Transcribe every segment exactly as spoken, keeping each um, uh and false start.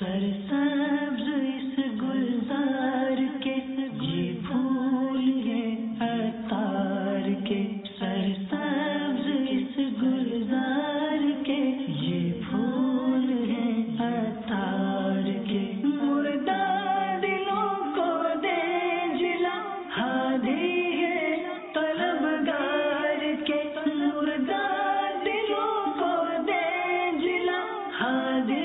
سرسبز اس گلزار کے یہ پھول ہیں عطار کے، سرسبز اس گلزار کے یہ پھول ہیں عطار کے، مردہ دلوں کو دے جلا ہادی ہے طلبگار کے، مردہ دلوں کو دے جلا ہادی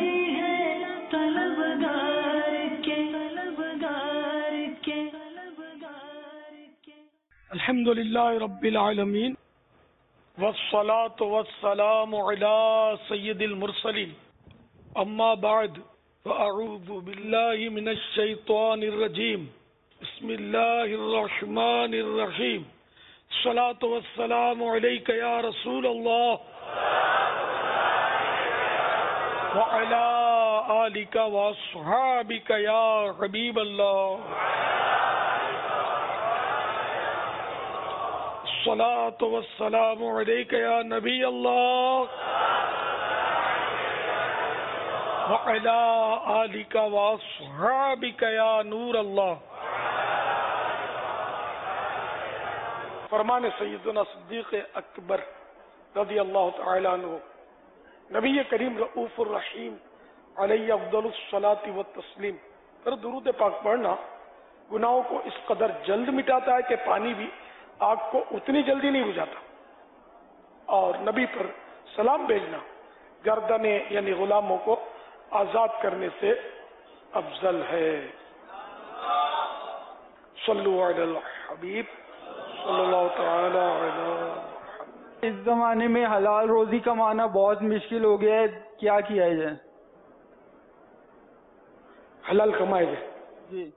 الحمد للہ رب العالمین والصلاة والسلام علی سید المرسلین اما بعد فاعوذ باللہ من الشیطان الرجیم بسم اللہ الرحمن الرحیم الصلاة والسلام علیک یا رسول اللہ وعلی آلک واصحابک یا حبیب اللہ الصلاة والسلام علیک یا نبی اللہ وعلی آلک واصحابک یا نور اللہ۔ فرمان سیدنا صدیق اکبر رضی اللہ تعالی عنہ، نبی کریم رؤوف الرحیم علیہ افضل الصلاۃ والتسلیم پر درود پاک پڑھنا گناہوں کو اس قدر جلد مٹاتا ہے کہ پانی بھی آگ کو اتنی جلدی نہیں بجھاتا، اور نبی پر سلام بھیجنا گردنیں یعنی غلاموں کو آزاد کرنے سے افضل ہے۔ صلو علی الحبیب صلی اللہ تعالی علی محمد۔ اس زمانے میں حلال روزی کمانا بہت مشکل ہو گیا ہے، کیا کیا جائے؟ حلال کمائے جائے جی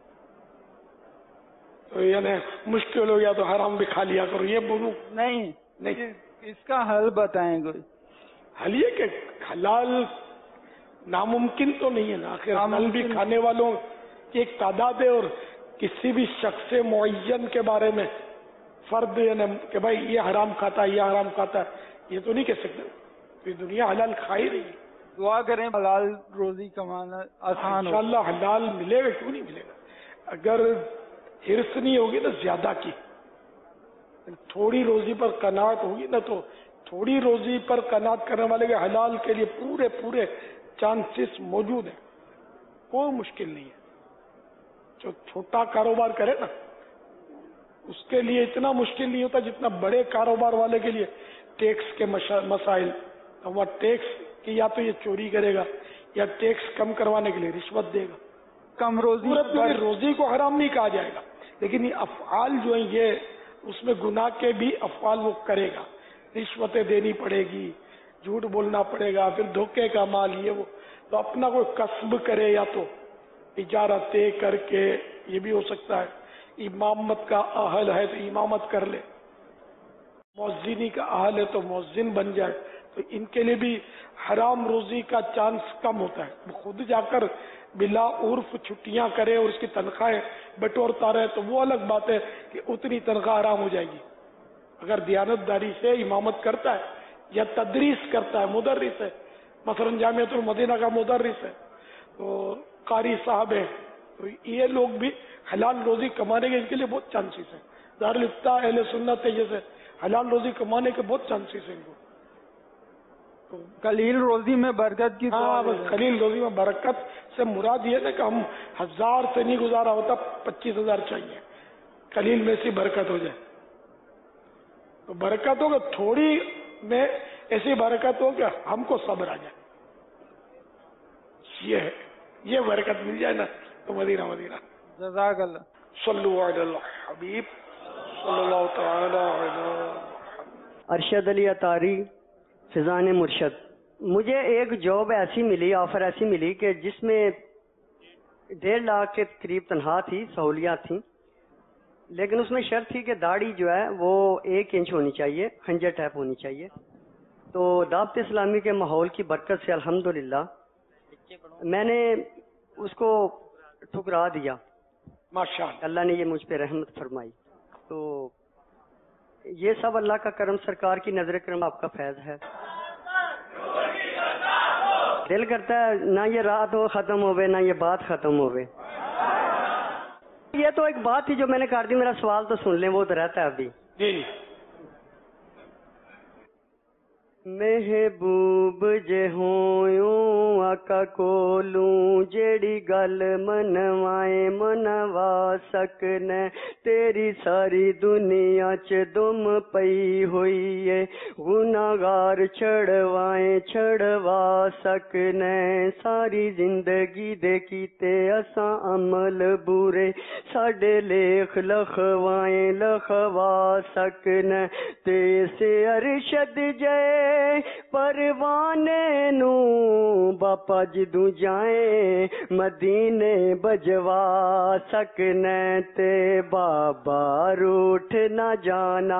تو یعنی مشکل ہو گیا تو حرام بھی کھا لیا کرو، یہ بولوں نہیں نہیں، اس کا حل بتائیں کوئی۔ حل یہ کہ حلال ناممکن تو نہیں ہے نا، آخر حلال بھی کھانے والوں کی ایک تعداد ہے، اور کسی بھی شخص معین کے بارے میں فرد یعنی کہ بھائی یہ حرام کھاتا ہے یہ حرام کھاتا ہے یہ تو نہیں کہہ سکتے، یہ دنیا حلال کھا ہی رہی ہے۔ دعا کریں حلال روزی کمانا آسان ہو، انشاءاللہ حلال ملے گا، کیوں نہیں ملے گا؟ اگر حرص نہیں ہوگی نا زیادہ کی، تھوڑی روزی پر قناعت ہوگی نا، تو تھوڑی روزی پر قناعت کرنے والے کے حلال کے لیے پورے پورے چانسز موجود ہیں، کوئی مشکل نہیں ہے۔ جو چھوٹا کاروبار کرے نا اس کے لیے اتنا مشکل نہیں ہوتا جتنا بڑے کاروبار والے کے لیے ٹیکس کے مسائل۔ وہ ٹیکس کی یا تو یہ چوری کرے گا یا ٹیکس کم کروانے کے لیے رشوت دے گا، کم روزی پورے روزی کو حرام نہیں کہا جائے گا، لیکن یہ افعال جو ہیں یہ اس میں گناہ کے بھی افعال وہ کرے گا، رشوتیں دینی پڑے گی، جھوٹ بولنا پڑے گا، پھر دھوکے کا مال یہ وہ، تو اپنا کوئی کسب کرے یا تو اجارہ طے کر کے، یہ بھی ہو سکتا ہے امامت کا اہل ہے تو امامت کر لے، مؤذنی کا اہل ہے تو مؤذن بن جائے، تو ان کے لیے بھی حرام روزی کا چانس کم ہوتا ہے۔ خود جا کر بلا عرف چھٹیاں کرے اور اس کی تنخواہیں بٹورتا رہے تو وہ الگ بات ہے کہ اتنی تنخواہ حرام ہو جائے گی۔ اگر دیانت داری سے امامت کرتا ہے یا تدریس کرتا ہے، مدرس ہے، مثلا جامعۃ المدینہ کا مدرس ہے، تو قاری صاحب ہیں، تو یہ لوگ بھی حلال روزی کمانے کے ان کے لیے بہت چانسز ہیں۔ دارالفتہ اہل سنت ہے، جیسے حلال روزی کمانے کے بہت چانسز ہیں ان کو۔ قلیل روزی میں برکت کی، ہاں بس قلیل روزی میں برکت سے مراد یہ نا کہ ہم ہزار سے نہیں گزارا ہوتا، پچیس ہزار چاہیے، قلیل میں سے برکت ہو جائے تو برکت ہو، کہ تھوڑی میں ایسی برکت ہو کہ ہم کو صبر آ جائے، یہ ہے، یہ برکت مل جائے نا تو مدینہ مدینہ۔ جزاک اللہ۔ صلو علی الحبیب صلی اللہ تعالی علی محمد۔ ارشد علی اطاری، فیضان مرشد۔ مجھے ایک جاب ایسی ملی، آفر ایسی ملی کہ جس میں ڈیڑھ لاکھ کے قریب تنخواہ تھی، سہولیات تھیں، لیکن اس میں شرط تھی کہ داڑھی جو ہے وہ ایک انچ ہونی چاہیے، خنجر ٹائپ ہونی چاہیے۔ تو دعوت اسلامی کے ماحول کی برکت سے الحمدللہ میں نے اس کو ٹھکرا دیا، ماشاءاللہ، اللہ نے یہ مجھ پہ رحمت فرمائی۔ تو یہ سب اللہ کا کرم، سرکار کی نظر کرم، آپ کا فیض ہے۔ دل کرتا ہے نہ یہ رات ہو ختم ہوئے نہ یہ بات ختم ہوئے. یہ تو ایک بات تھی جو میں نے کر دی, میرا سوال تو سن لیں, وہ تو رہتا ہے ابھی. جی محبوب جے ہویوں آقا کولوں جیڑی گل منوائے منوا سکنے, تیری ساری دنیا چ دم پئی ہوئی ہے, گناہگار چھڑوائیں چھڑوا سکنے, ساری زندگی دے کیتے اساں عمل بورے, ساڈے لیخ لکھوائیں لکھوا سکنے, تے سے ارشد جے پروانے نو باپا جدوں جائیں مدینے بجوا سکنے, تے بابا روٹھ نہ جانا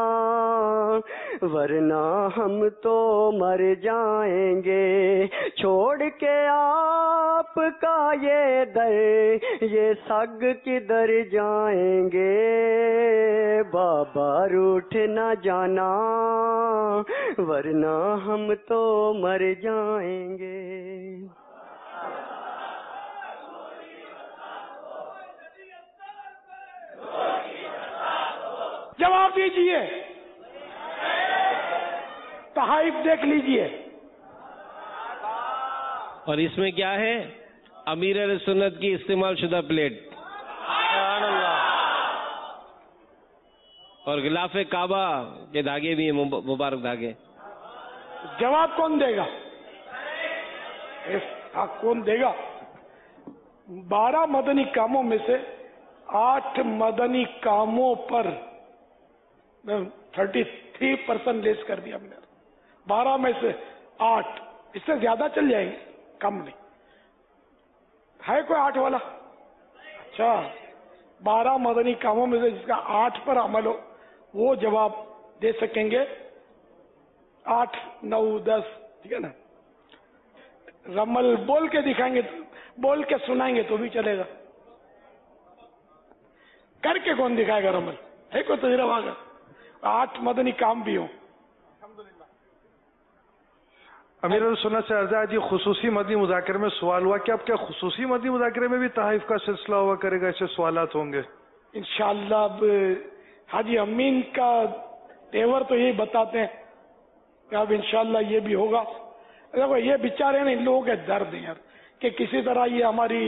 ورنہ ہم تو مر جائیں گے, چھوڑ کے آپ کا یہ در یہ سگ کدھر جائیں گے, بابا روٹھ نہ جانا ورنہ ہم تو مر جائیں گے. جواب دیجئے, تحائف دیکھ لیجئے. اور اس میں کیا ہے؟ امیر اہل سنت کی استعمال شدہ پلیٹ اور غلاف کعبہ کے دھاگے بھی ہیں, مبارک دھاگے. جواب کون دے گا؟ کون دے گا؟ بارہ مدنی کاموں میں سے آٹھ مدنی کاموں پر تھرٹی تھری پرسنٹ لیس کر دیا میں نے. بارہ میں سے آٹھ, اس سے زیادہ چل جائیں گے, کم نہیں. ہے کوئی آٹھ والا؟ اچھا, بارہ مدنی کاموں میں سے جس کا آٹھ پر عمل ہو وہ جواب دے سکیں گے. آٹھ نو دس, ٹھیک ہے نا. رمل بول کے دکھائیں گے, بول کے سنائیں گے تو بھی چلے گا. کر کے کون دکھائے گا رمل؟ ہے کوئی تجربہ کا؟ آٹھ مدنی کام بھی ہوں. امیر السنت سے عرض ہے جی, خصوصی مدنی مذاکرے میں سوال ہوا کہ اب کیا خصوصی مدنی مذاکرے میں بھی تحائف کا سلسلہ ہوا کرے گا, ایسے سوالات ہوں گے انشاءاللہ. اب حاجی امین کا تیور تو یہی بتاتے ہیں کہ اب انشاءاللہ یہ بھی ہوگا. دیکھو یہ بیچارے نا ان لوگوں کے درد ہیں یار, کہ کسی طرح یہ ہماری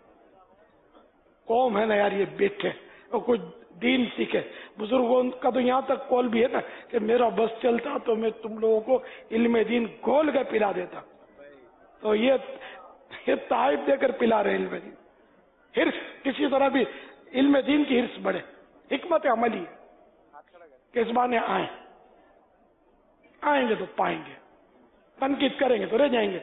قوم ہے نا یار, یہ بیٹھے اور کچھ دین سیکھے. بزرگوں کا تو یہاں تک قول بھی ہے نا کہ میرا بس چلتا تو میں تم لوگوں کو علم دین گھول کے پلا دیتا. تو یہ تحائف دے کر پلا رہے علم دین. ہرس کسی طرح بھی علم دین کی ہرس بڑھے, حکمت عملی ہے کہ اس بہانے آئیں آئیں گے تو پائیں گے, تنقید کریں گے تو رہ جائیں گے.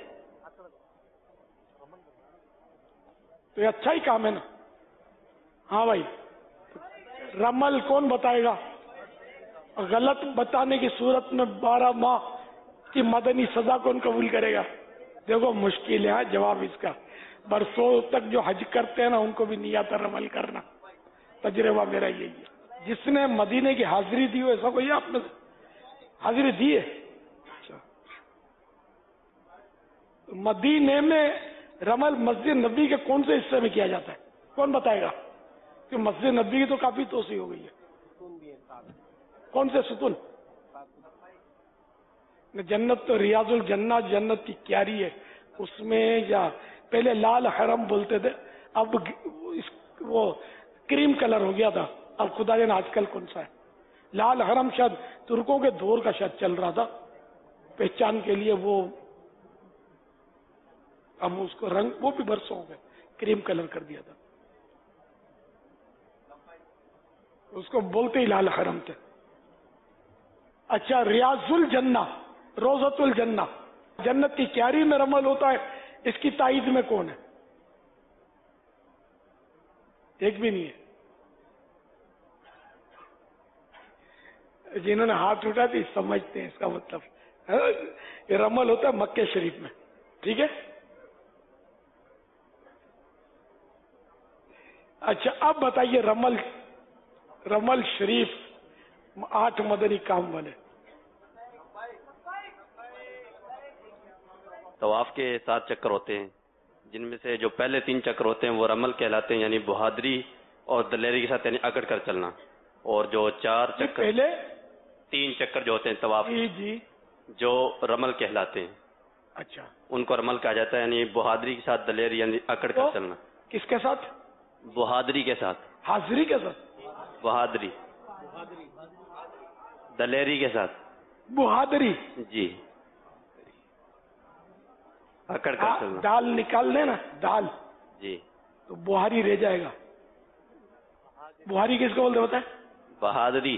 تو یہ اچھا ہی کام ہے نا. ہاں بھائی, رمل کون بتائے گا؟ غلط بتانے کی صورت میں بارہ ماہ کی مدنی سزا کون قبول کرے گا؟ دیکھو مشکل ہے جواب اس کا. برسوں تک جو حج کرتے ہیں نا ان کو بھی نہیں آتا رمل کرنا. تجربہ میرا یہی ہے. جس نے مدینے کی حاضری دی ہو, ایسا کوئی آپ نے حاضری دی ہے؟ اچھا, مدینے میں رمل مسجد نبی کے کون سے حصے میں کیا جاتا ہے؟ کون بتائے گا؟ کہ مسجد نبی کی تو کافی توسیع ہو گئی ہے. کون سے ستون؟ جنت تو ریاض الجنہ جنت کی کیاری ہے, اس میں یا پہلے لال حرم بولتے تھے, اب وہ کریم کلر ہو گیا تھا. اب خدا جانے آج کل کون سا ہے. لال حرم شاید ترکوں کے دور کا شاید چل رہا تھا پہچان کے لیے, وہ اب اس کو رنگ وہ بھی برسوں ہو گئے کریم کلر کر دیا تھا. اس کو بولتے ہی لال حرم تھے. اچھا, ریاض الجنہ روزت الجنہ جنت کی کیاری میں رمل ہوتا ہے, اس کی تائید میں کون ہے؟ ایک بھی نہیں ہے. جنہوں نے ہاتھ اٹھا تھی سمجھتے ہیں اس کا مطلب. یہ رمل ہوتا ہے مکہ شریف میں, ٹھیک ہے. اچھا اب بتائیے, رمل رمل شریف آٹھ مدنی کام والے, طواف کے سات چکر ہوتے ہیں، جن میں سے جو پہلے تین چکر ہوتے ہیں وہ رمل کہلاتے ہیں، یعنی بہادری اور دلیری کے ساتھ یعنی اکڑ کر چلنا، اور جو چار چکر پہلے تین چکر جو ہوتے ہیں طواف جی جی جو رمل کہلاتے ہیں، اچھا ان کو رمل کہا جاتا ہے، یعنی بہادری کے ساتھ دلیری یعنی اکڑ کر چلنا، کس کے ساتھ؟ بہادری کے ساتھ، حاضری کے ساتھ، بہادری دلیری کے ساتھ، بہادری جی اکڑ کر چلنا، دال نکال دے نا دال جی تو بہاری رہ جائے گا. بہاری کس کو بولتے ہوتا ہے؟ بہادری،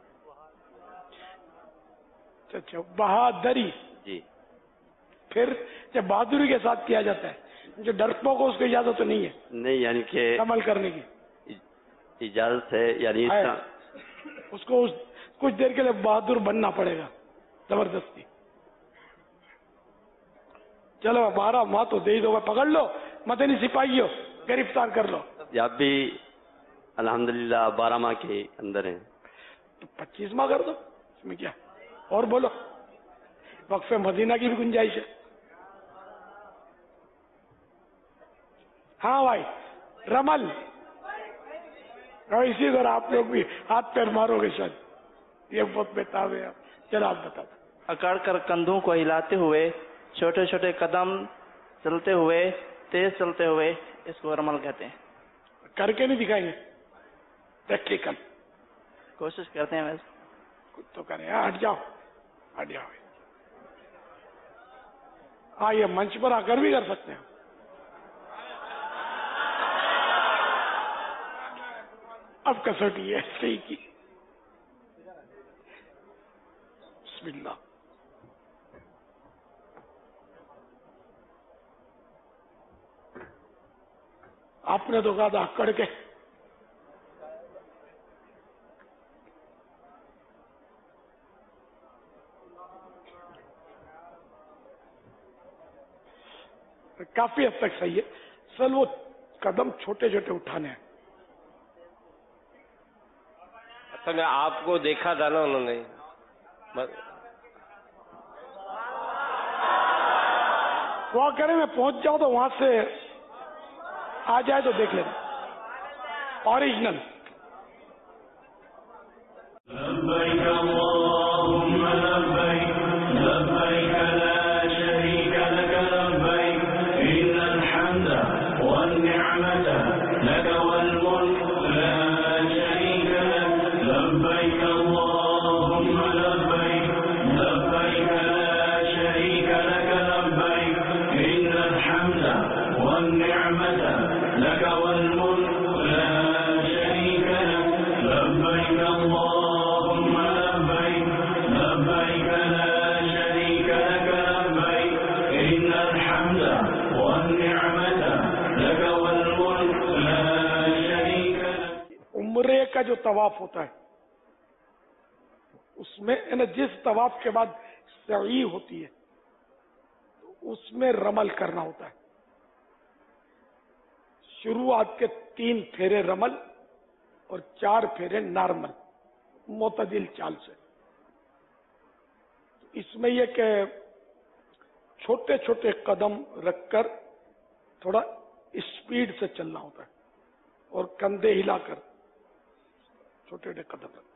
اچھا بہادری. جی پھر جب بہادری کے ساتھ کیا جاتا ہے جو ڈرپوں کو اس کو اجازت تو نہیں ہے نہیں، یعنی کہ عمل کرنے کی، اجازت ہے، یعنی اس ہے. طرح- اس کو اس کچھ دیر کے لیے بہادر بننا پڑے گا زبردستی. چلو بارہ ماہ تو دے ہی دو گا، پکڑ لو مدنی سپاہی ہو گرفتار کر لو. یہ آپ بھی الحمدللہ بارہ ماہ کے اندر ہیں. تو پچیس ماہ کر دو، اس میں کیا. اور بولو وقف مدینہ کی بھی گنجائش ہے. ہاں بھائی رمل، اور اسی طرح آپ لوگ بھی ہاتھ پیر مارو گے شاید. یہ بہت بہتر ہے. چلا آپ بتا دو. اکڑ کر کندھوں کو ہلاتے ہوئے چھوٹے چھوٹے قدم چلتے ہوئے تیز چلتے ہوئے اس کو رمل کہتے ہیں. کر کے نہیں دکھائیں گے پریکٹیکل؟ کوشش کرتے ہیں ویسے. کچھ تو کریں. ہاں ہٹ جاؤ ہٹ جاؤ. ہاں یہ منچ پر آ کر بھی کر سکتے ہیں. اب کسوٹی ہے صحیح کی. بسم اللہ. آپ نے تو کہا تھا اکڑ کے. کافی حد تک صحیح ہے. سر وہ قدم چھوٹے چھوٹے اٹھانے ہیں. اصل میں آپ کو دیکھا تھا نا انہوں نے. وہ کرے میں پہنچ جاؤں تو وہاں سے آ جائے تو دیکھ لینا اوریجنل. لبيك اللهم لبيك لبيك لا شريك لك لبيك إن الحمد والنعمة لك والملك لا شريك لك لبيك اللهم لبيك لبيك لا شريك لك لبيك إن الحمد والنعمة لك والملك لا شريك لك لبيك اللهم لبيك لبيك لا شريك لك لبيك إن الحمد والنعمة لك والملك لا شريك لك. عمرے کا جو طواف ہوتا ہے اس میں جس طواف کے بعد سعی ہوتی ہے اس میں رمل کرنا ہوتا ہے. شروعات کے تین پھیرے رمل اور چار پھیرے نارمل معتدل چال سے. اس میں یہ کہ چھوٹے چھوٹے قدم رکھ کر تھوڑا اسپیڈ سے چلنا ہوتا ہے اور کندھے ہلا کر چھوٹے چھوٹے قدم رکھ.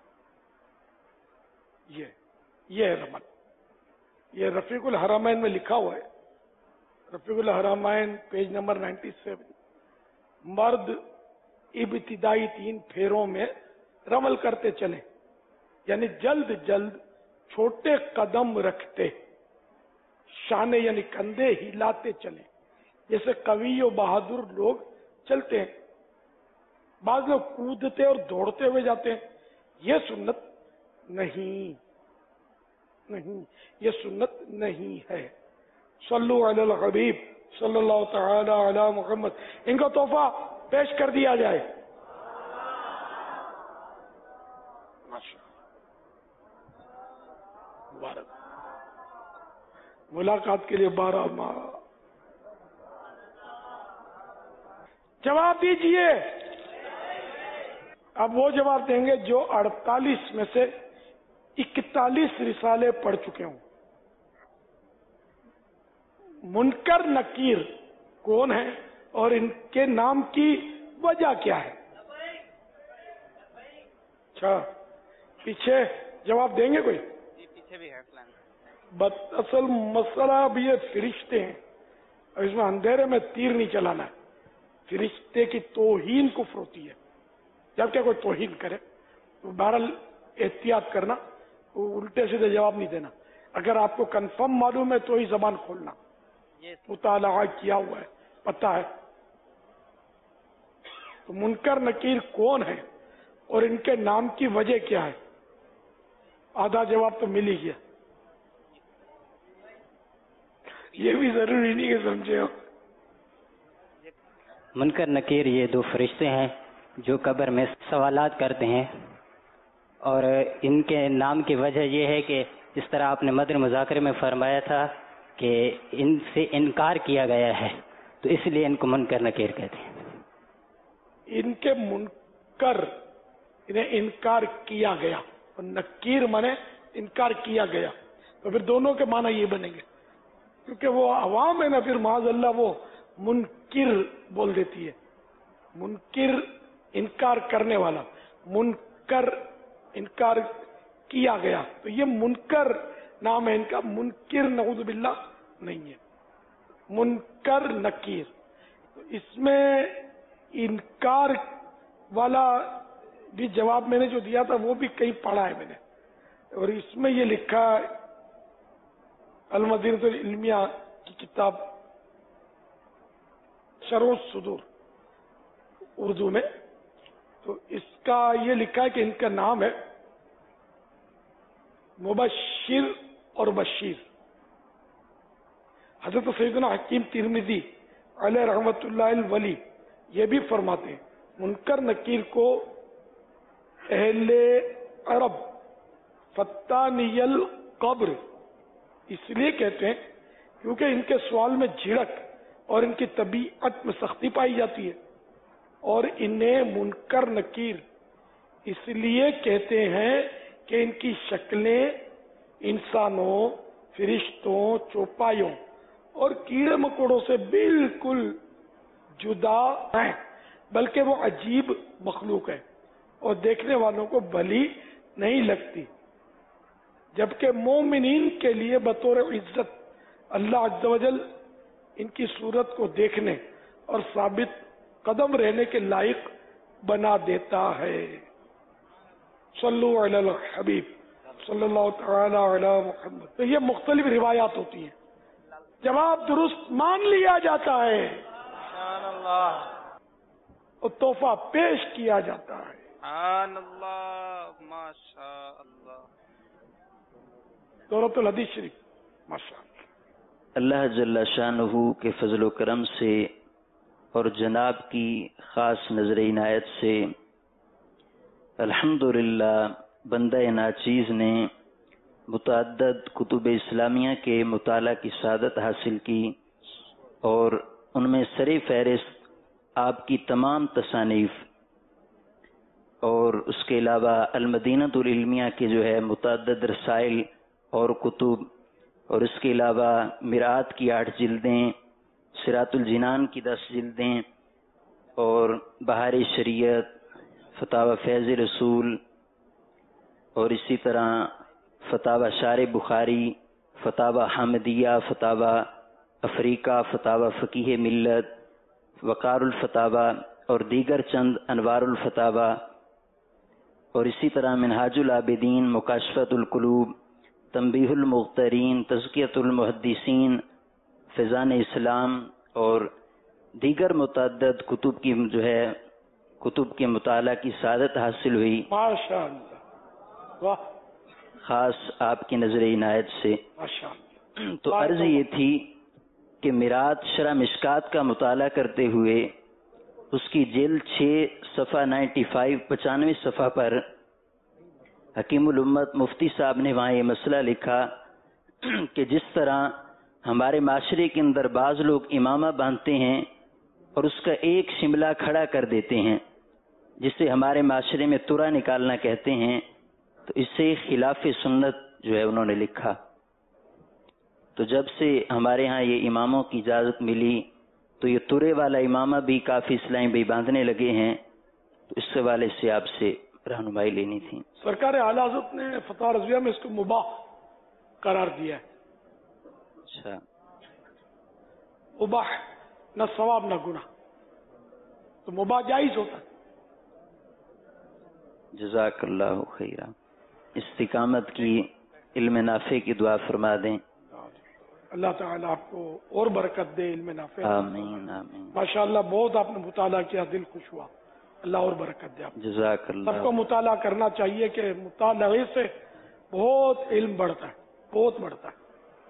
یہ یہ ہے رمل. یہ رفیق الحرمین میں لکھا ہوا ہے. Rafiq ul-Haramain page number ninety seven. مرد ابتدائی تین پھیروں میں رمل کرتے چلے، یعنی جلد جلد چھوٹے قدم رکھتے، شانے یعنی کندھے ہلاتے چلے جیسے قوی و بہادر لوگ چلتے ہیں. بعض لوگ کودتے اور دوڑتے ہوئے جاتے ہیں. یہ سنت نہیں نہیں یہ سنت نہیں ہے. صلو علی الحبیب صلی اللہ تعالی علی محمد. ان کو تحفہ پیش کر دیا جائے. مبارک. ملاقات کے لیے بارہ ماہ. جواب دیجئے. اب وہ جواب دیں گے جو اڑتالیس میں سے اکتالیس رسالے پڑھ چکے ہوں. मुनकर नकीर कौन है और इनके नाम की वजह क्या है? अच्छा, पीछे जवाब देंगे कोई? पीछे भी है बस असल मसला भी ये फरिश्ते हैं और इसमें अंधेरे में तीर नहीं चलाना है। फरिश्ते की तौहीन कुफ्र होती है। जब क्या कोई तौहीन करे तो बहरहाल एहतियात करना, वो उल्टे सीधे जवाब नहीं देना। अगर आपको कंफर्म मालूम है तो ही जबान खोलना, मुताला किया हुआ है, पता है। तो मुनकर नकीर कौन है और इनके नाम की वजह क्या है? आधा जवाब तो मिल ही गया। ये भी जरूरी नहीं कि समझे हो। मुनकर नकीर ये दो फरिश्ते हैं जो कब्र में सवालात करते हैं, और इनके नाम की वजह यह है कि जिस तरह आपने मदर मुज़ाकरे में फरमाया था कि इनसे इनकार किया गया है, तो इसलिए इनको मुनकर नकीर कहते हैं। इनके मुनकर, इन्हें इनकार किया गया, और नकीर माने इनकार किया गया, तो फिर दोनों के माना ये बनेंगे। क्योंकि वो अवाम है ना, फिर माज़अल्लाह वो मुनकिर बोल देती है। मुनकिर इनकार करने वाला, मुनकर इनकार किया गया, तो ये मुनकर नाम है इनका, मुनकिर नऊज़ बिल्लाह नहीं है, मुनकर नकीर। तो इसमें इनकार वाला भी जवाब मैंने जो दिया था वो भी कहीं पढ़ा है मैंने, और इसमें ये लिखा अल-मदीनतुल इल्मिया की किताब शरह सुदूर उर्दू में, तो इसका ये लिखा है कि इनका नाम है मुबश्शिर और बशीर। हजरत सैयदना हकीम तिरमिजी अलैहि रहमतुल्लाह वली ये भी फरमाते हैं मुनकर नकीर को अहले अरब फत्तानियल कब्र इसलिए कहते हैं क्योंकि इनके सवाल में झिड़क और इनकी तबीयत में सख्ती पाई जाती है, और इन्हें मुनकर नकीर इसलिए कहते हैं कि इनकी शक्लें इंसानों, फरिश्तों, चौपाइयों और कीड़े मकोड़ों से बिल्कुल जुदा है, बल्कि वो अजीब मखलूक है और देखने वालों को भली नहीं लगती। जबकि मोमिनीन के लिए बतौर इज्जत अल्लाह अज़्ज़ व जल इनकी सूरत को देखने और साबित कदम रहने के लायक बना देता है। सल्लु अलल हबीब सल्लल्लाहु तआला अला मुहम्मद। तो ये मुख्तलिफ रिवायात होती हैं, जवाब दुरुस्त मान लिया जाता है और तोहफा पेश किया जाता है। दौलतुल हदीस शरीफ माशाअल्लाह। अल्लाह जल्ला शानुहु के फजल करम से और जनाब की ख़ास नज़र इनायत से अल्हम्दुलिल्लाह बंदा नाचीज़ ने मुतअद्दद कुतुब इस्लामिया के मुताला की सादत हासिल की, और उनमें सरे फहरिस्त आपकी तमाम तसानीफ और उसके अलावा अल-मदीनतुल इल्मिया के जो है मुतअद्दद रसाइल और कुतुब, और इसके अलावा मिरात की आठ जिल्दें, सिरातुल जिनान की दस जिल्दें, और बहार शरीयत, फतावा फैज़ रसूल, और इसी तरह फतावा शार बुखारी, फतावा हमदिया, फतावा अफ्रीका, फतावा फ़कीह मिल्लत, वक़ारुल फतावा और दीगर चंद अनवारुल फतावा, और इसी तरह मिनहाजुल आबिदीन, मुकाशफतुल कुलूब, तंबीहुल मुख्तरीन, तज़कियतुल मुहद्दिसीन, फ़िज़ान इस्लाम और दीगर मुतअद्दद कुतुब की जो है कुतुब के मुताला की सादत हासिल हुई माशाअल्लाह। वाह, खास आपकी नजर इनायत से। माशाअल्लाह। तो अर्ज ये थी कि मिरात शरा मिशकात का मुताला करते हुए उसकी जिल्द छः सफ़ा नाइन्टी फाइव पचानवे सफ़ा पर हकीमुल उम्मत मुफ्ती साहब ने वहाँ ये मसला लिखा कि जिस तरह हमारे माशरे के अंदर बाज़ लोग इमामा बांधते हैं और उसका एक शिमला खड़ा कर देते हैं, जिसे हमारे माशरे में तुरा निकालना कहते हैं, तो इससे खिलाफ सुन्नत जो है उन्होंने लिखा। تو جب سے ہمارے ہاں یہ اماموں کی اجازت ملی تو یہ ترے والا امامہ بھی کافی اسلام بھی باندھنے لگے ہیں، تو اس حوالے سے آپ سے رہنمائی لینی تھی۔ سرکار اعلیٰ حضرت نے فتح رضویہ میں اس کو مباح قرار دیا ہے۔ اچھا، مباح، نہ ثواب نہ گناہ، تو مباح جائز ہوتا ہے۔ جزاک اللہ خیرہ، استقامت کی، علم نافع کی دعا فرما دیں۔ اللہ تعالیٰ آپ کو اور برکت دے، علم نافع۔ آمین آمین۔ ماشاءاللہ بہت آپ نے مطالعہ کیا، دل خوش ہوا، اللہ اور برکت دے آپ کو۔ جزاک سب اللہ۔ کو مطالعہ کرنا چاہیے کہ مطالعے سے بہت علم بڑھتا ہے، بہت بڑھتا ہے۔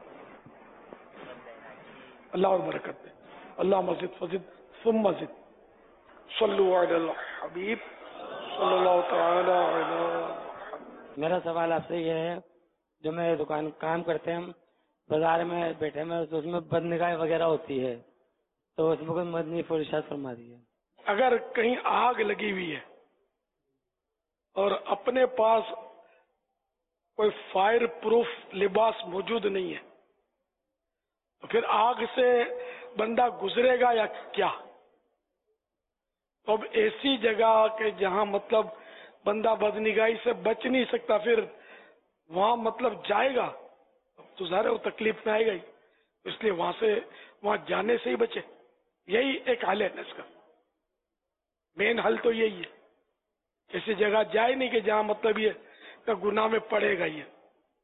اللہ اور برکت دے۔ اللہ مزید فزد ثم مزید۔ صلو علی الحبیب صلی اللہ تعالی علی۔ میرا سوال آپ سے یہ ہے، جو میرے دکان کام کرتے ہیں ہم بازار میں بیٹھے میں، تو اس میں بد نگاہی وغیرہ ہوتی ہے، تو اس میں کوئی مدنی ارشاد فرما دیے۔ اگر کہیں آگ لگی ہوئی ہے اور اپنے پاس کوئی فائر پروف لباس موجود نہیں ہے تو پھر آگ سے بندہ گزرے گا یا کیا؟ تو اب ایسی جگہ کہ جہاں مطلب بندہ بدنگاہی سے بچ نہیں سکتا، پھر وہاں مطلب جائے گا تو ظاہر ہے وہ تکلیف میں آئے گا ہی، اس لیے وہاں سے وہاں جانے سے ہی بچے۔ یہی ایک حل ہے اس کا، مین حل تو یہی ہے، ایسی جگہ جائے نہیں کہ جہاں مطلب یہ کہ گناہ میں پڑے گا یہ۔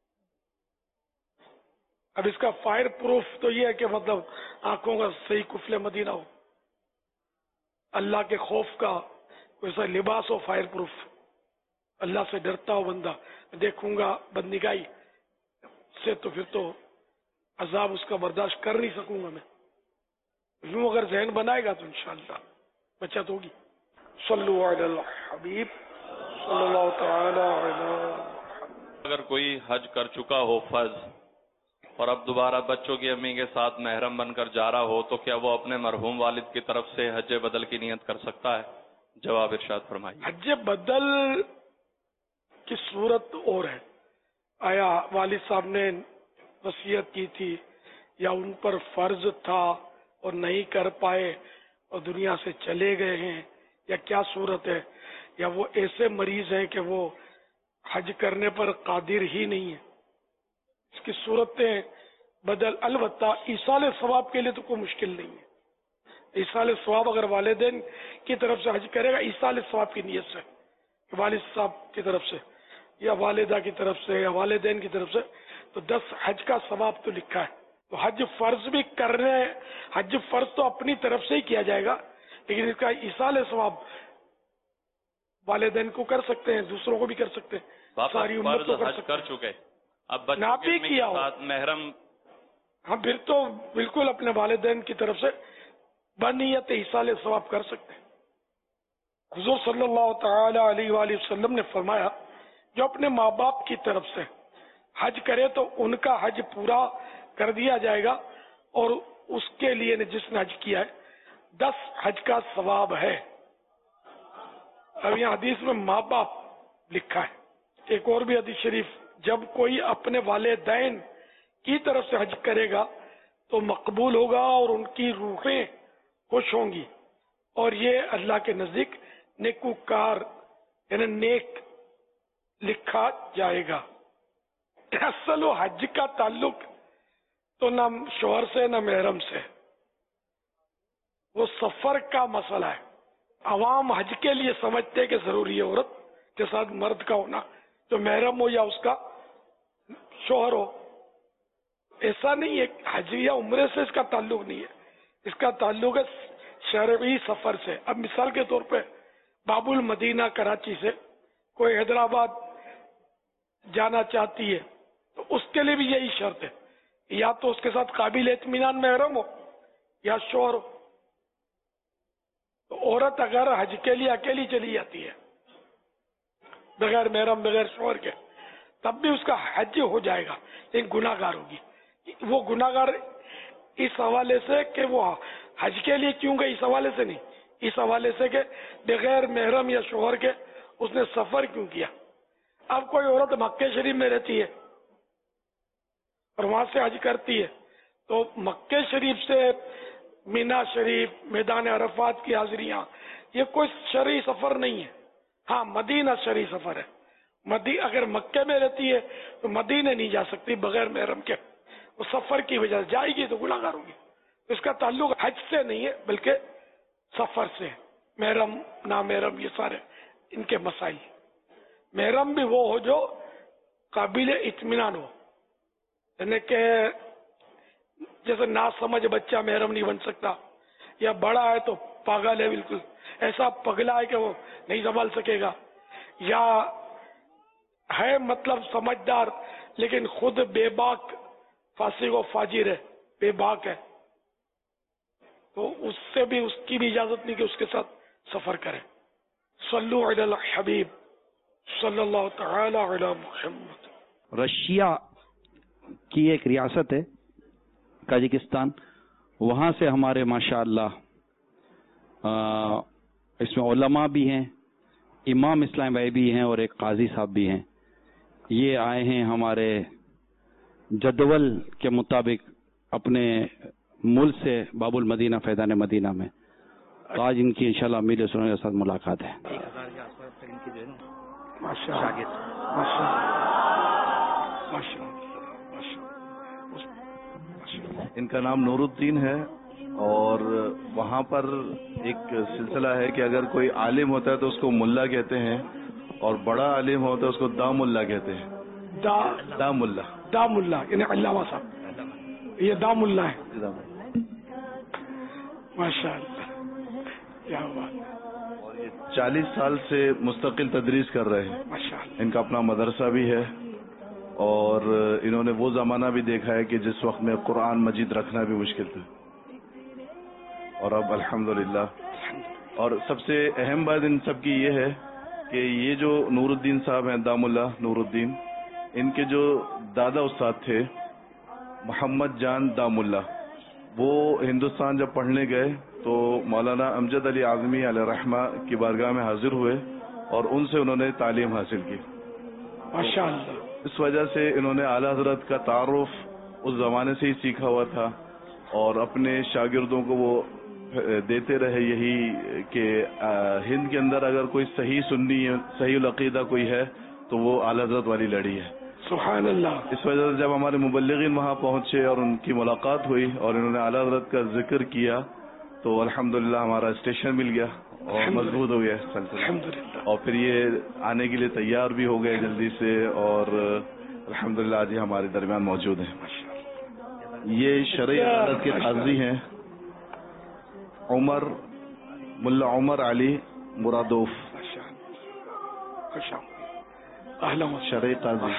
اب اس کا فائر پروف تو یہ ہے کہ مطلب آنکھوں کا صحیح کفل مدینہ ہو، اللہ کے خوف کا کوئی سا لباس ہو فائر پروف، اللہ سے ڈرتا ہو بندہ، دیکھوں گا بدنگاہی سے تو پھر تو عذاب اس کا برداشت کر نہیں سکوں گا میں۔ یوں اگر ذہن بنائے گا تو انشاءاللہ بچت ہوگی۔ صلو علی الحبیب صلی اللہ تعالی علی۔ اگر کوئی حج کر چکا ہو فرض اور اب دوبارہ بچوں کی امی کے ساتھ محرم بن کر جا رہا ہو، تو کیا وہ اپنے مرحوم والد کی طرف سے حج بدل کی نیت کر سکتا ہے؟ جواب ارشاد فرمائیے۔ حج بدل کی صورت اور ہے، آیا والد صاحب نے وصیت کی تھی یا ان پر فرض تھا اور نہیں کر پائے اور دنیا سے چلے گئے ہیں، یا کیا صورت ہے، یا وہ ایسے مریض ہیں کہ وہ حج کرنے پر قادر ہی نہیں ہے، اس کی صورتیں بدل۔ البتہ ایصال ثواب کے لیے تو کوئی مشکل نہیں ہے، ایصال ثواب اگر والدین کی طرف سے حج کرے گا ایصال ثواب کی نیت سے، والد صاحب کی طرف سے یا والدہ کی طرف سے یا والدین کی طرف سے، تو دس حج کا ثواب تو لکھا ہے۔ تو حج فرض بھی کرنے، حج فرض تو اپنی طرف سے ہی کیا جائے گا، لیکن اس کا ایصال ثواب والدین کو کر سکتے ہیں، دوسروں کو بھی کر سکتے ہیں، ساری امت کو کر سکتے ہیں۔ کر چکے اب بچوں نہ کے بھی کیا ہو ساتھ محرم، ہاں پھر تو بالکل اپنے والدین کی طرف سے بنیت ایصال ثواب کر سکتے ہیں۔ حضور صلی اللہ تعالی علیہ وآلہ وسلم نے فرمایا، جو اپنے ماں باپ کی طرف سے حج کرے تو ان کا حج پورا کر دیا جائے گا، اور اس کے لیے جس نے حج کیا ہے دس حج کا ثواب ہے۔ اب یہ حدیث میں ماں باپ لکھا ہے، ایک اور بھی حدیث شریف، جب کوئی اپنے والدین کی طرف سے حج کرے گا تو مقبول ہوگا اور ان کی روحیں خوش ہوں گی، اور یہ اللہ کے نزدیک نیکوکار یعنی نیک لکھا جائے گا۔ اصل و حج کا تعلق تو نہ شوہر سے نہ محرم سے، وہ سفر کا مسئلہ ہے۔ عوام حج کے لیے سمجھتے کہ ضروری ہے عورت کے ساتھ مرد کا ہونا، جو محرم ہو یا اس کا شوہر ہو، ایسا نہیں ہے۔ حج یا عمرے سے اس کا تعلق نہیں ہے، اس کا تعلق ہے شرعی سفر سے۔ اب مثال کے طور پہ باب المدینہ کراچی سے کوئی حیدرآباد جانا چاہتی ہے تو اس کے لیے بھی یہی شرط ہے، یا تو اس کے ساتھ قابل اطمینان محرم ہو یا شوہر ہو۔ تو عورت اگر حج کے لیے اکیلی چلی جاتی ہے بغیر محرم بغیر شوہر کے، تب بھی اس کا حج ہو جائے گا، لیکن گناہ گار ہوگی۔ وہ گناہ گار اس حوالے سے کہ وہ حج کے لیے کیوں گئی، اس حوالے سے نہیں، اس حوالے سے کہ بغیر محرم یا شوہر کے اس نے سفر کیوں کیا۔ اب کوئی عورت مکہ شریف میں رہتی ہے اور وہاں سے حج کرتی ہے تو مکے شریف سے مینا شریف، میدان عرفات کی حاضریاں، یہ کوئی شرعی سفر نہیں ہے. ہاں مدینہ شرعی سفر ہے. مدی اگر مکے میں رہتی ہے تو مدینے نہیں جا سکتی بغیر محرم کے، وہ سفر کی وجہ سے جائے گی تو گناہ گار ہوگی. اس کا تعلق حج سے نہیں ہے بلکہ سفر سے. محرم نامحرم یہ سارے ان کے مسائل. محرم بھی وہ ہو جو قابل اطمینان ہو، یعنی کہ جیسے نا سمجھ بچہ محرم نہیں بن سکتا، یا بڑا ہے تو پاگل ہے، بالکل ایسا پگلا ہے کہ وہ نہیں سنبھال سکے گا، یا ہے مطلب سمجھدار لیکن خود بے باک فاسق و فاجر ہے، بے باک ہے، تو اس سے بھی اس کی بھی اجازت نہیں کہ اس کے ساتھ سفر کرے. صلو علی الحبیب صلی اللہ تعالی علی محمد. رشیا کی ایک ریاست ہے تاجکستان، وہاں سے ہمارے ماشاء اللہ اس میں علماء بھی ہیں، امام اسلام بھائی بھی ہیں اور ایک قاضی صاحب بھی ہیں. یہ آئے ہیں ہمارے جدول کے مطابق اپنے ملک سے باب المدینہ فیضان مدینہ میں. تو آج ان کی انشاءاللہ امیر سنت کے ساتھ ملاقات ہے. ان کا نام نور الدین ہے، اور وہاں پر ایک سلسلہ ہے کہ اگر کوئی عالم ہوتا ہے تو اس کو ملا کہتے ہیں، اور بڑا عالم ہوتا ہے اس کو دا ملا کہتے ہیں. دا دا ملا دا ملا یعنی علامہ صاحب، یہ دا ملا ہے. ماشاء اللہ کیا بات. چالیس سال سے مستقل تدریس کر رہے ہیں. ان کا اپنا مدرسہ بھی ہے، اور انہوں نے وہ زمانہ بھی دیکھا ہے کہ جس وقت میں قرآن مجید رکھنا بھی مشکل تھا، اور اب الحمدللہ. اور سب سے اہم بات ان سب کی یہ ہے کہ یہ جو نور الدین صاحب ہیں، دام اللہ نور الدین، ان کے جو دادا استاد تھے محمد جان دام اللہ، وہ ہندوستان جب پڑھنے گئے تو مولانا امجد علی اعظمی علیہ رحمہ کی بارگاہ میں حاضر ہوئے، اور ان سے انہوں نے تعلیم حاصل کی. ماشاءاللہ. اس وجہ سے انہوں نے اعلیٰ حضرت کا تعارف اس زمانے سے ہی سیکھا ہوا تھا، اور اپنے شاگردوں کو وہ دیتے رہے یہی کہ ہند کے اندر اگر کوئی صحیح سنی صحیح العقیدہ کوئی ہے تو وہ اعلیٰ حضرت والی لڑی ہے. سبحان اللہ. اس وجہ سے جب ہمارے مبلغین وہاں پہنچے اور ان کی ملاقات ہوئی اور انہوں نے اعلیٰ حضرت کا ذکر کیا تو الحمدللہ ہمارا اسٹیشن مل گیا اور مضبوط ہو گیا سلسلہ، اور پھر یہ آنے کے لیے تیار بھی ہو گئے جلدی سے، اور الحمدللہ آج یہ ہمارے درمیان موجود ہیں. یہ شرعی عدالت کے قاضی ہیں عمر ملا عمر علی مرادوف، شرعی قاضی.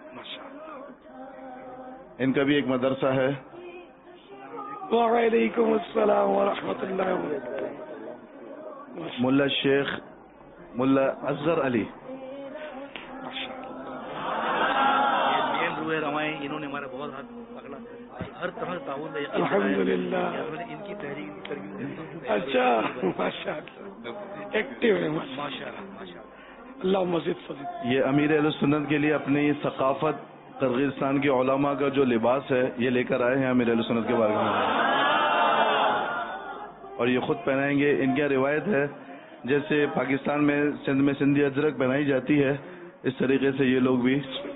ان کا بھی ایک مدرسہ ہے. وعلیکم السلام ورحمۃ اللہ وبرکاتہ. ملا شیخ ملا اصغر علی. انہوں نے ہمارا بہت ہاتھ پکڑا، ہر طرح تعاون دیا الحمدللہ. ان کی تحریک. اچھا ماشاء اللہ ایکٹیو ہے ماشاء اللہ. اللہ مزید فضل. یہ امیر اہل سنت کے لیے اپنی ثقافت قرغیزستان کے علماء کا جو لباس ہے یہ لے کر آئے ہیں امیر اہل سنت کے بارے میں، اور یہ خود پہنائیں گے. ان کی روایت ہے جیسے پاکستان میں سندھ میں سندھی اجرک پہنائی جاتی ہے، اس طریقے سے یہ لوگ بھی